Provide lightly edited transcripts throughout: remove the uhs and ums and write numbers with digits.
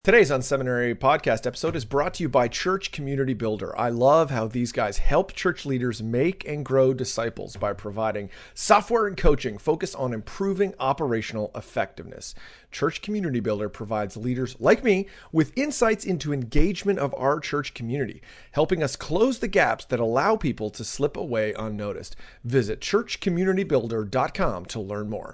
Today's Unseminary podcast episode is brought to you by Church Community Builder. I love how these guys help church leaders make and grow disciples by providing software and coaching focused on improving operational effectiveness. Church Community Builder provides leaders like me with insights into engagement of our church community, helping us close the gaps that allow people to slip away unnoticed. Visit churchcommunitybuilder.com to learn more.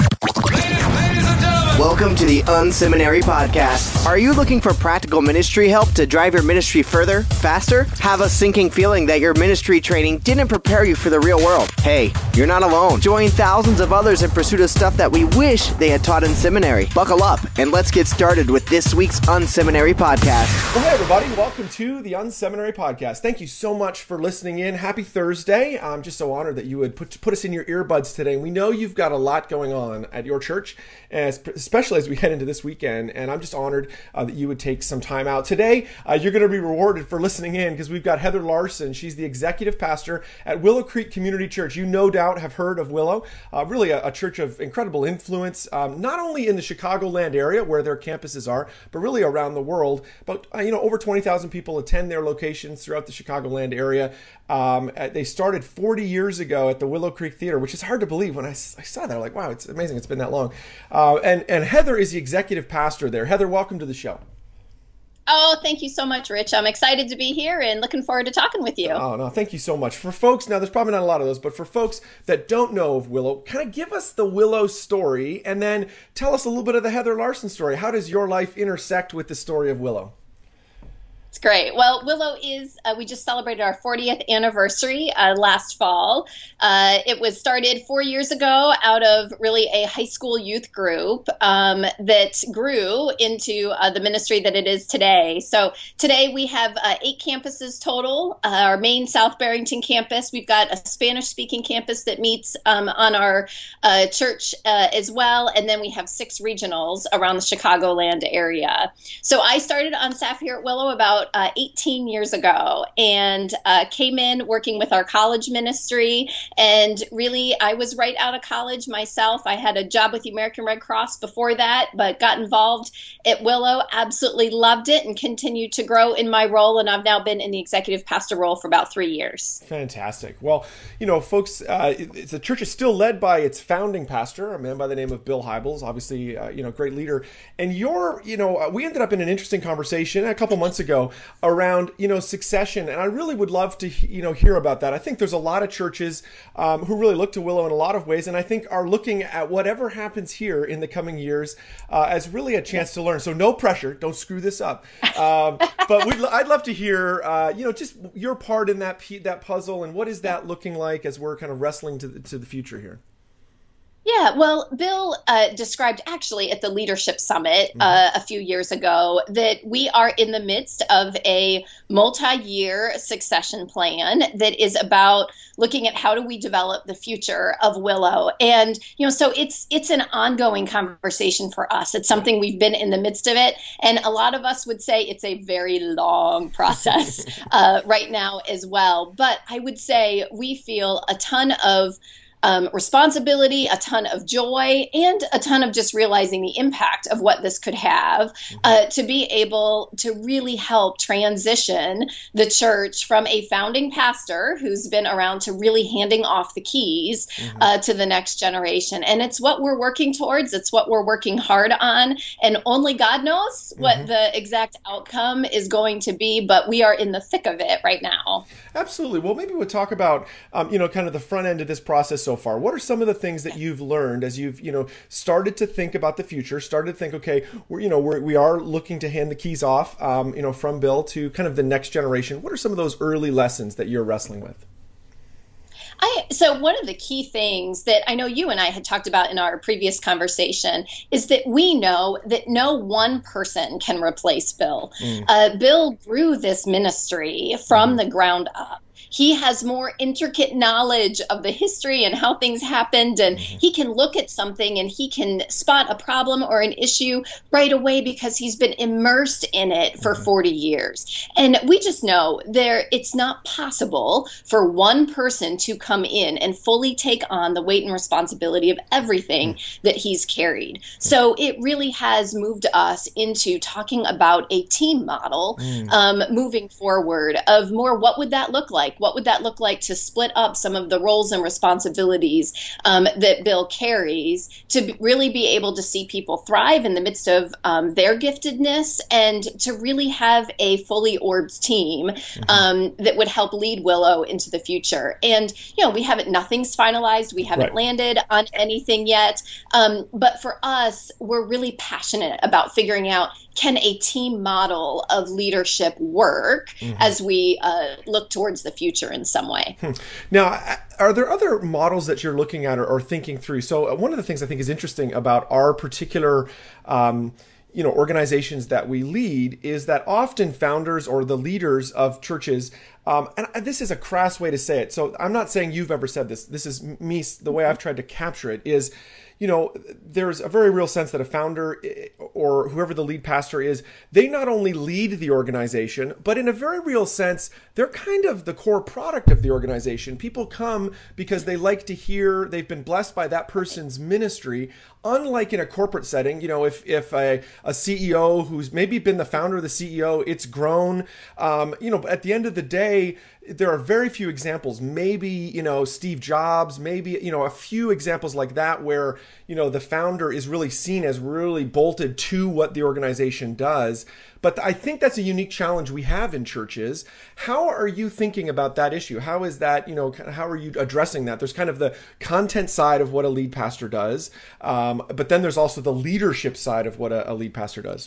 Welcome to the Unseminary Podcast. Are you looking for practical ministry help to drive your ministry further, faster? Have a sinking feeling that your ministry training didn't prepare you for the real world? Hey, you're not alone. Join thousands of others in pursuit of stuff that we wish they had taught in seminary. Buckle up and let's get started with this week's Unseminary Podcast. Well, hey everybody, welcome to the Unseminary Podcast. Thank you so much for listening in. Happy Thursday. I'm just so honored that you would put us in your earbuds today. We know you've got a lot going on at your church, especially as we head into this weekend, and I'm just honored that you would take some time out. Today, you're going to be rewarded for listening in because we've got Heather Larson. She's the executive pastor at Willow Creek Community Church. You no doubt have heard of Willow, really a church of incredible influence, not only in the Chicagoland area where their campuses are, but really around the world. But over 20,000 people attend their locations throughout the Chicagoland area. They started 40 years ago at the Willow Creek Theater, which is hard to believe. When I saw that, I'm like, wow, it's amazing. It's been that long. And Heather is the executive pastor there. Heather, welcome to the show. Oh, thank you so much, Rich. I'm excited to be here and looking forward to talking with you. Oh, no, thank you so much. For folks, now there's probably not a lot of those, but for folks that don't know of Willow, kind of give us the Willow story and then tell us a little bit of the Heather Larson story. How does your life intersect with the story of Willow? It's great. Well, Willow is, we just celebrated our 40th anniversary last fall. It was started 4 years ago out of really a high school youth group that grew into the ministry that it is today. So today we have 8 campuses total. Our main South Barrington campus, we've got a Spanish-speaking campus that meets on our church as well. And then we have 6 regionals around the Chicagoland area. So I started on staff here at Willow about 18 years ago and came in working with our college ministry. And really, I was right out of college myself. I had a job with the American Red Cross before that, but got involved at Willow, absolutely loved it, and continued to grow in my role. And I've now been in the executive pastor role for about 3 years. Fantastic. Well, folks, the church is still led by its founding pastor, a man by the name of Bill Hybels, obviously, great leader. And we ended up in an interesting conversation a couple months ago around, succession. And I really would love to, hear about that. I think there's a lot of churches who really look to Willow in a lot of ways, and I think are looking at whatever happens here in the coming years as really a chance to learn. So no pressure. Don't screw this up. But I'd love to hear, just your part in that puzzle, and what is that looking like as we're kind of wrestling to the future here? Yeah, well, Bill described actually at the Leadership Summit a few years ago that we are in the midst of a multi-year succession plan that is about looking at how do we develop the future of Willow. And, so it's an ongoing conversation for us. It's something we've been in the midst of it. And a lot of us would say it's a very long process right now as well. But I would say we feel a ton of responsibility, a ton of joy, and a ton of just realizing the impact of what this could have to be able to really help transition the church from a founding pastor who's been around to really handing off the keys to the next generation. And it's what we're working towards. It's what we're working hard on. And only God knows what the exact outcome is going to be, but we are in the thick of it right now. Absolutely. Well, maybe we'll talk about, kind of the front end of this process so far. What are some of the things that you've learned as you've, started to think about the future, started to think, okay, we are looking to hand the keys off, from Bill to kind of the next generation. What are some of those early lessons that you're wrestling with? So one of the key things that I know you and I had talked about in our previous conversation is that we know that no one person can replace Bill. Bill grew this ministry from the ground up. He has more intricate knowledge of the history and how things happened, and he can look at something and he can spot a problem or an issue right away because he's been immersed in it for 40 years. And we just know it's not possible for one person to come in and fully take on the weight and responsibility of everything that he's carried. So it really has moved us into talking about a team model moving forward of more, what would that look like? What would that look like to split up some of the roles and responsibilities that Bill carries to really be able to see people thrive in the midst of their giftedness, and to really have a fully orbed team that would help lead Willow into the future. And, nothing's finalized. We haven't landed on anything yet. But for us, we're really passionate about figuring out, can a team model of leadership work as we look towards the future in some way? Now, are there other models that you're looking at or thinking through? So one of the things I think is interesting about our particular organizations that we lead is that often founders or the leaders of churches, and this is a crass way to say it, so I'm not saying you've ever said this. This is me, the way I've tried to capture it is, there's a very real sense that a founder or whoever the lead pastor is, they not only lead the organization, but in a very real sense, they're kind of the core product of the organization. People come because they like to hear, they've been blessed by that person's ministry. Unlike in a corporate setting, if a CEO who's maybe been the founder of the CEO, it's grown, at the end of the day, there are very few examples, maybe, Steve Jobs, maybe, a few examples like that where, the founder is really seen as really bolted to what the organization does. But I think that's a unique challenge we have in churches. How are you thinking about that issue? How is that, how are you addressing that? There's kind of the content side of what a lead pastor does, but then there's also the leadership side of what a lead pastor does.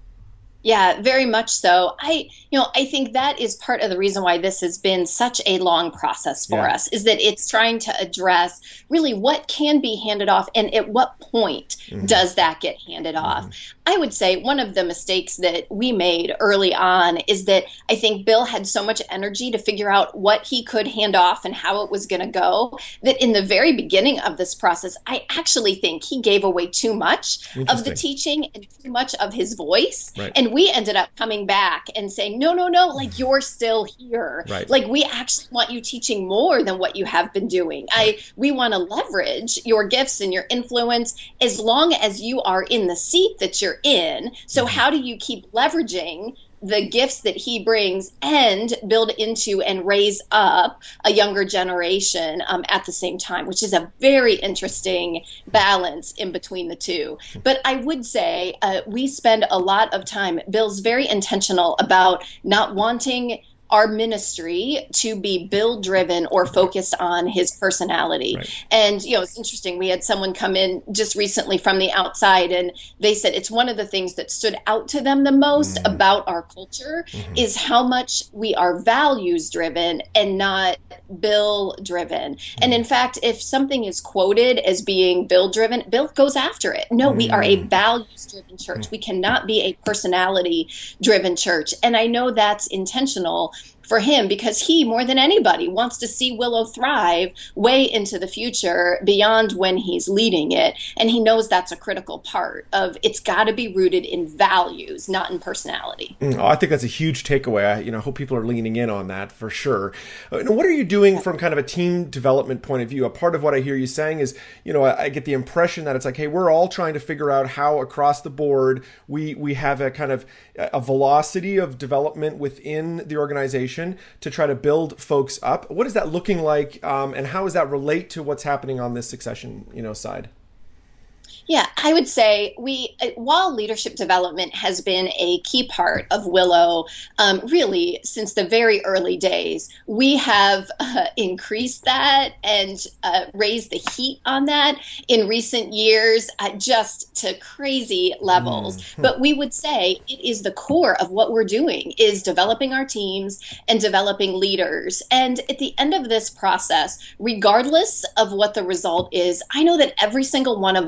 Yeah, very much so. I think that is part of the reason why this has been such a long process for us, is that it's trying to address really what can be handed off and at what point does that get handed off. I would say one of the mistakes that we made early on is that I think Bill had so much energy to figure out what he could hand off and how it was going to go, that in the very beginning of this process, I actually think he gave away too much of the teaching and too much of his voice. Right. And we ended up coming back and saying, no, like you're still here. Right. Like we actually want you teaching more than what you have been doing. We want to leverage your gifts and your influence as long as you are in the seat that you're in. So how do you keep leveraging the gifts that he brings and build into and raise up a younger generation at the same time, which is a very interesting balance in between the two. But I would say we spend a lot of time, Bill's very intentional about not wanting our ministry to be Bill driven or focused on his personality. Right. And, it's interesting. We had someone come in just recently from the outside, and they said it's one of the things that stood out to them the most about our culture is how much we are values driven and not Bill driven. And in fact, if something is quoted as being Bill driven, Bill goes after it. No, we are a values driven church. We cannot be a personality driven church. And I know that's intentional for him because he, more than anybody, wants to see Willow thrive way into the future beyond when he's leading it. And he knows that's a critical part of it's got to be rooted in values, not in personality. I think that's a huge takeaway. I hope people are leaning in on that for sure. What are you doing from kind of a team development point of view? A part of what I hear you saying is, I get the impression that it's like, hey, we're all trying to figure out how across the board we have a kind of a velocity of development within the organization to try to build folks up. What is that looking like, and how does that relate to what's happening on this succession, side? Yeah, I would say while leadership development has been a key part of Willow, really since the very early days, we have increased that and raised the heat on that in recent years, just to crazy levels. But we would say it is the core of what we're doing is developing our teams and developing leaders. And at the end of this process, regardless of what the result is, I know that every single one of us that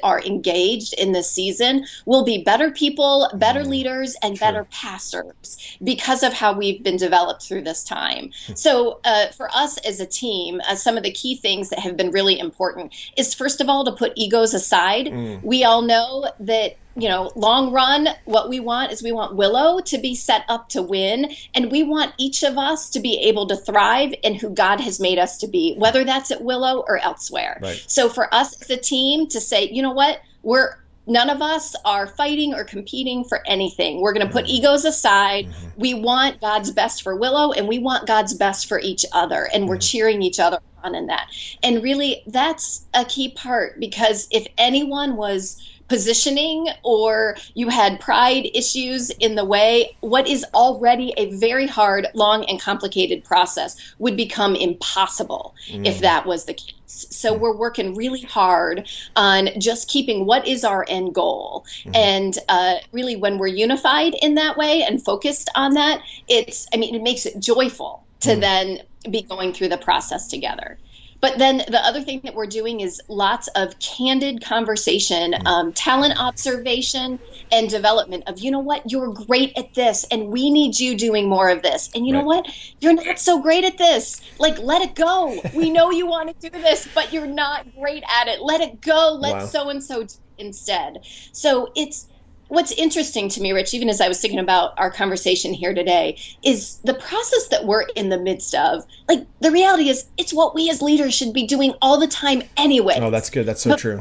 are engaged in this season will be better people, better leaders, and better pastors because of how we've been developed through this time. So for us as a team, some of the key things that have been really important is, first of all, to put egos aside. We all know that, long run, what we want is we want Willow to be set up to win, and we want each of us to be able to thrive in who God has made us to be, whether that's at Willow or elsewhere. Right. So for us as a team to say, you know what, none of us are fighting or competing for anything. We're going to put egos aside. We want God's best for Willow, and we want God's best for each other, and we're cheering each other on in that. And really, that's a key part, because if anyone was positioning or you had pride issues in the way, what is already a very hard, long, and complicated process would become impossible if that was the case. So we're working really hard on just keeping what is our end goal. And really, when we're unified in that way and focused on that, it makes it joyful to then be going through the process together. But then the other thing that we're doing is lots of candid conversation, talent observation and development of, you know what, you're great at this and we need you doing more of this. And you know what, you're not so great at this. Like, let it go. We know you want to do this, but you're not great at it. Let it go. Let so-and-so do it instead. So what's interesting to me, Rich, even as I was thinking about our conversation here today, is the process that we're in the midst of. Like, the reality is, it's what we as leaders should be doing all the time anyway. Oh, that's good. That's so true.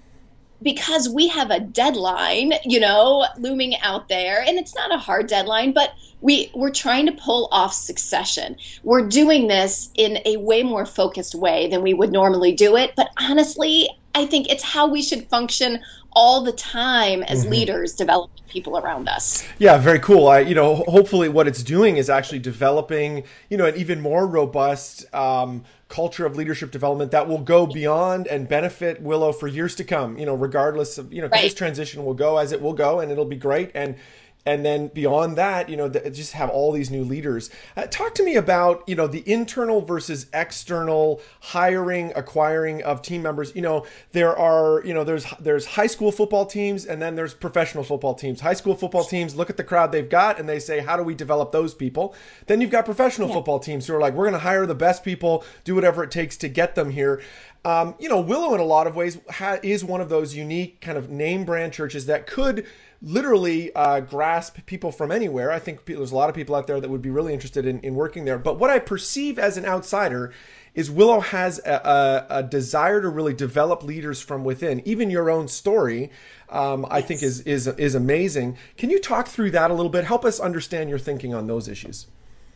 Because we have a deadline, looming out there, and it's not a hard deadline, but we're trying to pull off succession. We're doing this in a way more focused way than we would normally do it. But honestly, I think it's how we should function all the time as leaders, developing people around us. Yeah, very cool. Hopefully what it's doing is actually developing, an even more robust culture of leadership development that will go beyond and benefit Willow for years to come, regardless of, because this transition will go as it will go, and it'll be great. And then beyond that, just have all these new leaders. Talk to me about, the internal versus external hiring, acquiring of team members. There are, there's high school football teams, and then there's professional football teams. High school football teams look at the crowd they've got and they say, how do we develop those people? Then you've got professional football teams who are like, we're going to hire the best people, do whatever it takes to get them here. Willow in a lot of ways is one of those unique kind of name brand churches that could literally grasp people from anywhere. I think there's a lot of people out there that would be really interested in working there. But what I perceive as an outsider is Willow has a desire to really develop leaders from within. Even your own story, I think is amazing. Can you talk through that a little bit? Help us understand your thinking on those issues.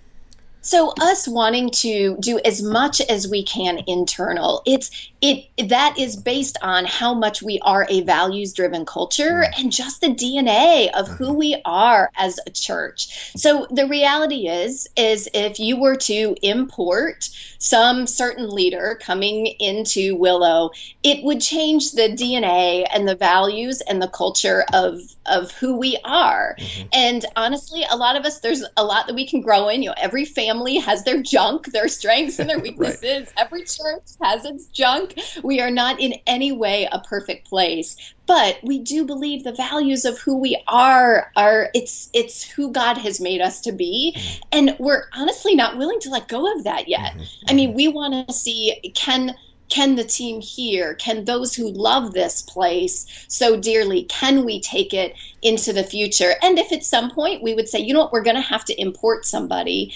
So us wanting to do as much as we can internal, that is based on how much we are a values-driven culture and just the DNA of who we are as a church. So the reality is if you were to import some certain leader coming into Willow, it would change the DNA and the values and the culture of who we are. And honestly, a lot of us, there's a lot that we can grow in. Every family has their junk, their strengths and their weaknesses. Every church has its junk. We are not in any way a perfect place, but we do believe the values of who we are it's who God has made us to be. And we're honestly not willing to let go of that yet. I mean, we want to see, can the team here, can those who love this place so dearly, can we take it into the future? And if at some point we would say, you know what, we're going to have to import somebody,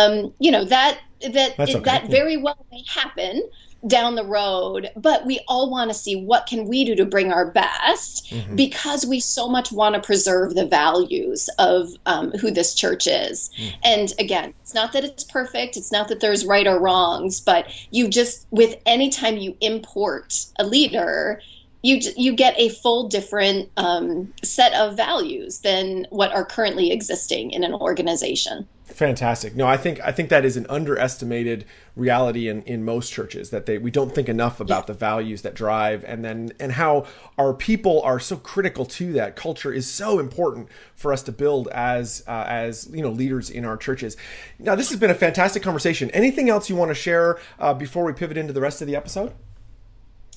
that very well may happen down the road, but we all want to see what can we do to bring our best, because we so much want to preserve the values of who this church is. And again, it's not that it's perfect, it's not that there's right or wrongs, but with any time you import a leader, you get a full different set of values than what are currently existing in an organization. Fantastic. No, I think that is an underestimated reality in most churches, that we don't think enough about the values that drive and how our people are so critical to that. Culture is so important for us to build as leaders in our churches. Now, this has been a fantastic conversation. Anything else you want to share before we pivot into the rest of the episode?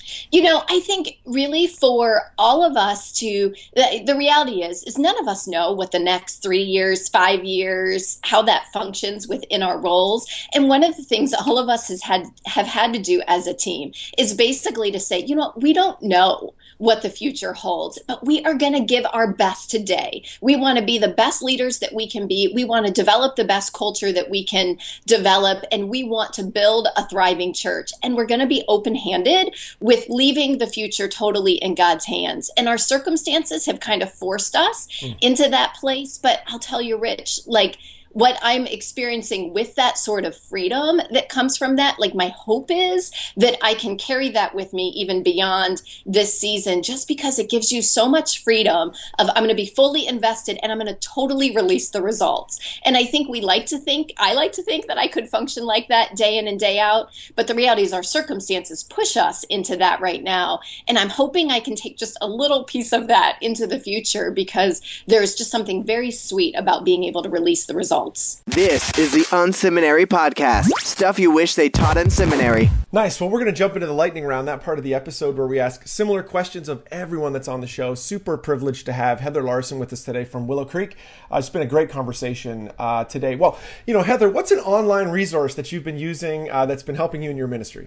I think really for all of us the reality is none of us know what the next 3 years, 5 years, how that functions within our roles. And one of the things that all of us have had to do as a team is basically to say, we don't know what the future holds, but we are going to give our best today. We want to be the best leaders that we can be. We want to develop the best culture that we can develop, and we want to build a thriving church. And we're going to be open-handed with leaving the future totally in God's hands. And our circumstances have kind of forced us into that place. But I'll tell you, Rich, what I'm experiencing with that sort of freedom that comes from that, my hope is that I can carry that with me even beyond this season, just because it gives you so much freedom of I'm going to be fully invested and I'm going to totally release the results. And I think I like to think that I could function like that day in and day out. But the reality is our circumstances push us into that right now. And I'm hoping I can take just a little piece of that into the future, because there's just something very sweet about being able to release the results. This is the Unseminary Podcast. Stuff you wish they taught in seminary. Nice. Well, we're going to jump into the lightning round, that part of the episode where we ask similar questions of everyone that's on the show. Super privileged to have Heather Larson with us today from Willow Creek. It's been a great conversation today. Well, Heather, what's an online resource that you've been using that's been helping you in your ministry?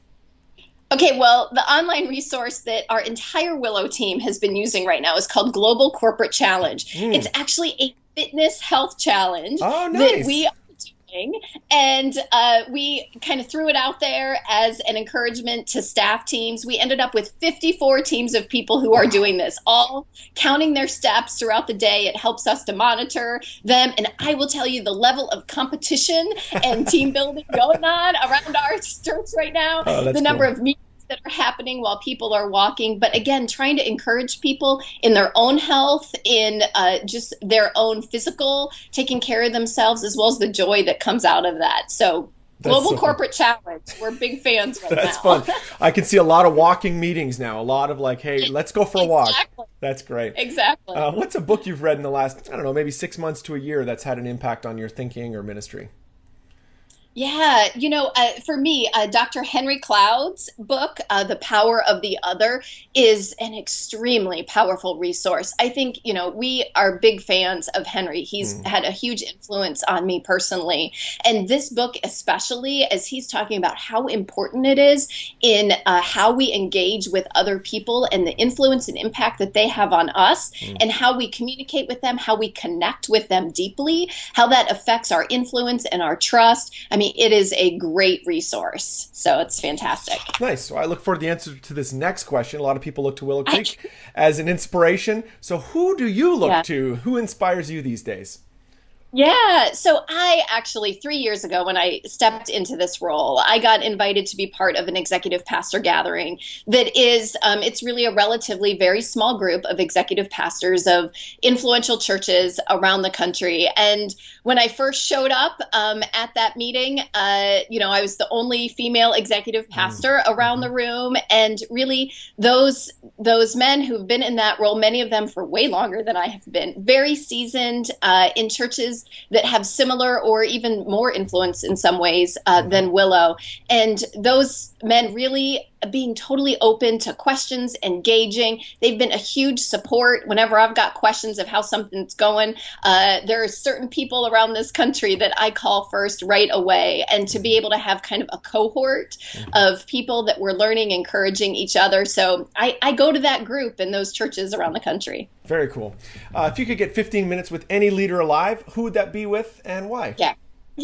Okay, well, the online resource that our entire Willow team has been using right now is called Global Corporate Challenge. It's actually a fitness health challenge that we are doing. And we kind of threw it out there as an encouragement to staff teams. We ended up with 54 teams of people who are doing this, all counting their steps throughout the day. It helps us to monitor them. And I will tell you, the level of competition and team building going on around our church right now, the number of meetings that are happening while people are walking. But again, trying to encourage people in their own health, in just their own physical, taking care of themselves, as well as the joy that comes out of that. So Global Corporate Challenge. We're big fans right now. That's fun. I can see a lot of walking meetings now. A lot of hey, let's go for a walk. That's great. Exactly. What's a book you've read in the last, maybe 6 months to a year that's had an impact on your thinking or ministry? Yeah, for me, Dr. Henry Cloud's book, The Power of the Other, is an extremely powerful resource. I think, we are big fans of Henry. He's had a huge influence on me personally. And this book, especially as he's talking about how important it is in how we engage with other people and the influence and impact that they have on us, and how we communicate with them, how we connect with them deeply, how that affects our influence and our trust. It is a great resource. So it's fantastic. Nice. So I look forward to the answer to this next question. A lot of people look to Willow Creek as an inspiration. So who do you look to? Who inspires you these days? Yeah. So I actually, 3 years ago, when I stepped into this role, I got invited to be part of an executive pastor gathering that is, it's really a relatively very small group of executive pastors of influential churches around the country. And when I first showed up at that meeting, I was the only female executive pastor around the room. And really those men who've been in that role, many of them for way longer than I have been, very seasoned in churches that have similar or even more influence in some ways than Willow. And those men really being totally open to questions, engaging. They've been a huge support whenever I've got questions of how something's going. There are certain people around this country that I call first right away. And to be able to have kind of a cohort of people that we're learning, encouraging each other. So I go to that group in those churches around the country. Very cool. If you could get 15 minutes with any leader alive, who would that be with and why? Yeah.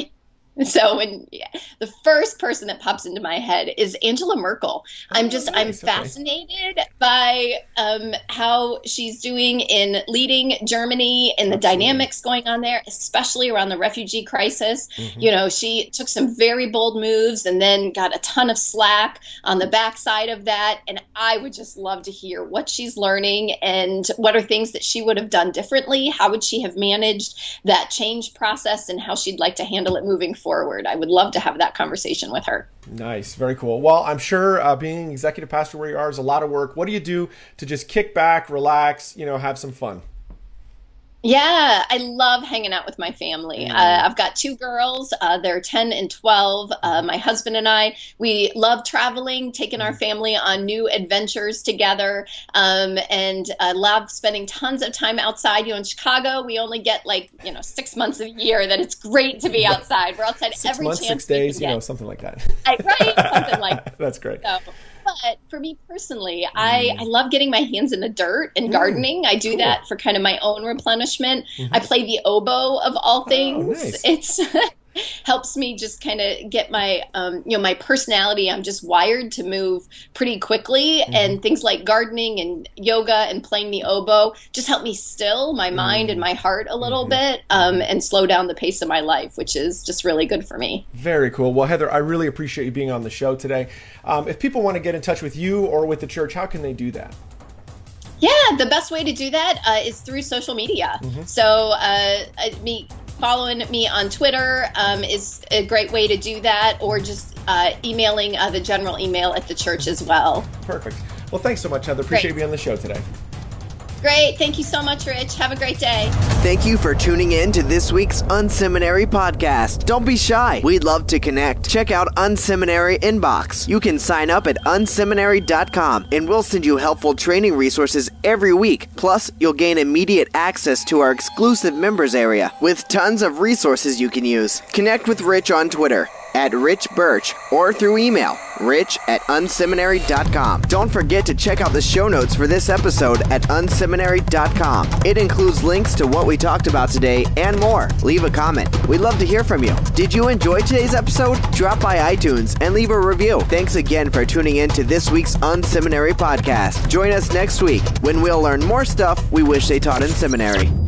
So the first person that pops into my head is Angela Merkel. I'm fascinated by how she's doing in leading Germany and the dynamics going on there, especially around the refugee crisis. She took some very bold moves and then got a ton of slack on the backside of that. And I would just love to hear what she's learning and what are things that she would have done differently. How would she have managed that change process and how she'd like to handle it moving forward. I would love to have that conversation with her. Nice. Very cool. Well, I'm sure being executive pastor where you are is a lot of work. What do you do to just kick back, relax, have some fun? Yeah, I love hanging out with my family. I've got two girls. They're 10 and 12. My husband and I, we love traveling, taking our family on new adventures together, and I love spending tons of time outside. In Chicago, we only get 6 months a year that it's great to be outside. We're outside every chance 6 days, something like that. Right? Something like that. That's great. So, but for me personally, I love getting my hands in the dirt and gardening. I do that for kind of my own replenishment. I play the oboe of all things. Nice. It's helps me just kind of get my my personality. I'm just wired to move pretty quickly, and things like gardening and yoga and playing the oboe just help me still my mind and my heart a little bit, and slow down the pace of my life, which is just really good for me. Very cool. Well, Heather, I really appreciate you being on the show today. If people want to get in touch with you or with the church, how can they do that? Yeah, the best way to do that is through social media. So following me on Twitter is a great way to do that, or just emailing the general email at the church as well. Perfect. Well, thanks so much, Heather. Appreciate you being on the show today. Great. Thank you so much, Rich. Have a great day. Thank you for tuning in to this week's Unseminary podcast. Don't be shy. We'd love to connect. Check out Unseminary Inbox. You can sign up at unseminary.com, and we'll send you helpful training resources every week. Plus, you'll gain immediate access to our exclusive members area with tons of resources you can use. Connect with Rich on Twitter at Rich Birch, or through email, rich@unseminary.com. Don't forget to check out the show notes for this episode at unseminary.com. It includes links to what we talked about today and more. Leave a comment. We'd love to hear from you. Did you enjoy today's episode? Drop by iTunes and leave a review. Thanks again for tuning in to this week's Unseminary podcast. Join us next week when we'll learn more stuff we wish they taught in seminary.